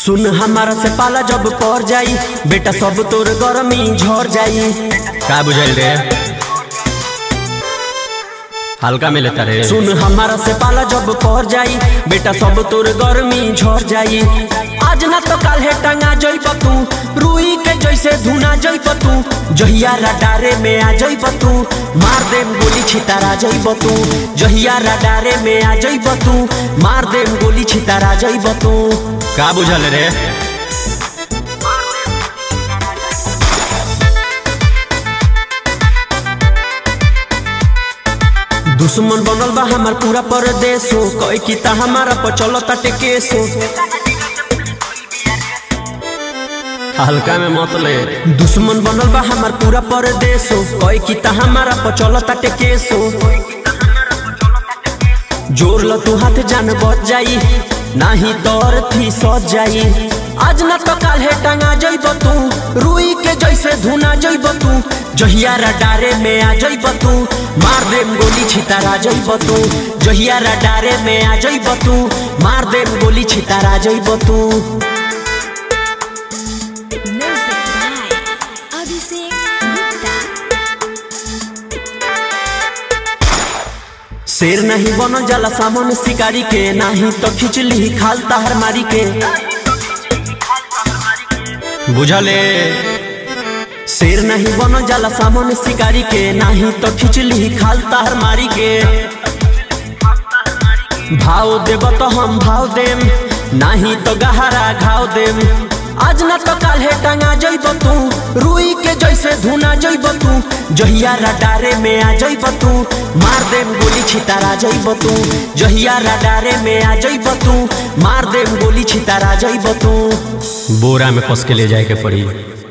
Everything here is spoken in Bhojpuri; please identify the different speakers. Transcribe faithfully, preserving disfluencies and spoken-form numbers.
Speaker 1: सुन हमारा से पाला जब पर जाई बेटा सब तोर गरमी झड़ जाई।
Speaker 2: का बुझाइल रे हल्का में लेता रे।
Speaker 1: सुन हमारा से पाला जब पर जाई बेटा सब तोर गरमी झड़ जाई। आज ना तो काल है टंगा जइब तू रुई के जैसे धुना जइब तू। जहिया रडारे में आ जइब तू मार देम गोली छितारा जइब तू। जहिया रडारे में आ जइब तू मार देम गोली छितारा जइब तू।
Speaker 2: का बुझल रे
Speaker 1: दुश्मन बनल बा हमार पूरा परदेशो कई किता हमारा पर चलता टेकेसो।
Speaker 2: हल्का में मत ले।
Speaker 1: दुश्मन बनल बा हमार पूरा परदेशो कई किता हमारा पर चलता टेकेसो। जोर ल तू हाथ जान बच जाई नाही तोर थी सज जाई। आज ना तो काल है टंगा जइब तू रुई के जैसे धुना जइब तू। जहिया रडारे में आ जइब तू मार देम गोली छितारा जइब तू। जहिया रडारे में आ जइब तू मार देम गोली छितारा जइब तू। शेर नहीं बन जाला सामन शिकारी के नहीं तो खिचली खाल ताहर मारी के।
Speaker 2: बुझले
Speaker 1: शेर नहीं बन जाला सामन शिकारी के नहीं तो खिचली खाल ताहर मारी के। भाव देब तो हम भाव देम नहीं तो गहरा घाव देम। आज ना तो काल है टंगा जइब तू रुई के जैसे धुना जइब तू। जहिया रडारे में आ जइब तू मार देम गोली छितारा जइब तू। जहिया रडारे में आ जइब तू मार देम गोली छितारा जइब तू।
Speaker 2: बोरा में फंस के ले जाए के पड़ी।